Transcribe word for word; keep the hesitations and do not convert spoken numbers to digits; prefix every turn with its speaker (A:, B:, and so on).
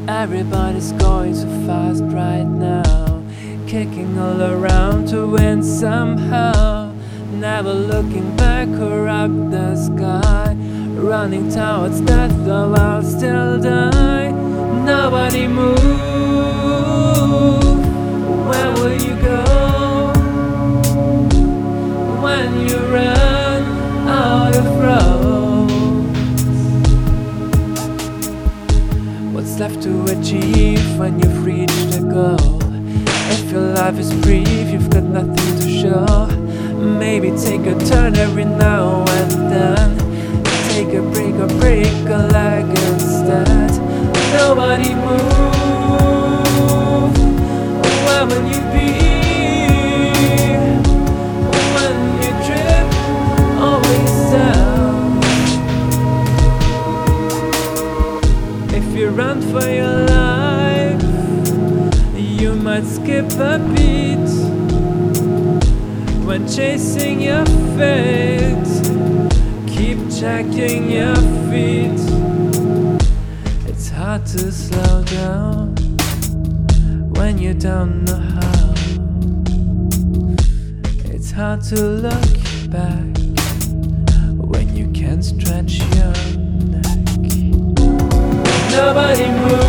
A: Everybody's going so fast right now, kicking all around to win somehow. Never looking back or up the sky, running towards death though I'll still die. Nobody move, where will you go when you run out of roads? What's left to achieve when you've reached the goal? If your life is brief, you've got nothing to show. Maybe take a turn every now and then, take a break or break a leg instead. Nobody move, where will you be when you trip always down? If you run for your life, you might skip a beat when chasing your fate. Keep checking your feet. It's hard to slow down when you don't know how. It's hard to look back when you can't stretch your neck. Nobody moves.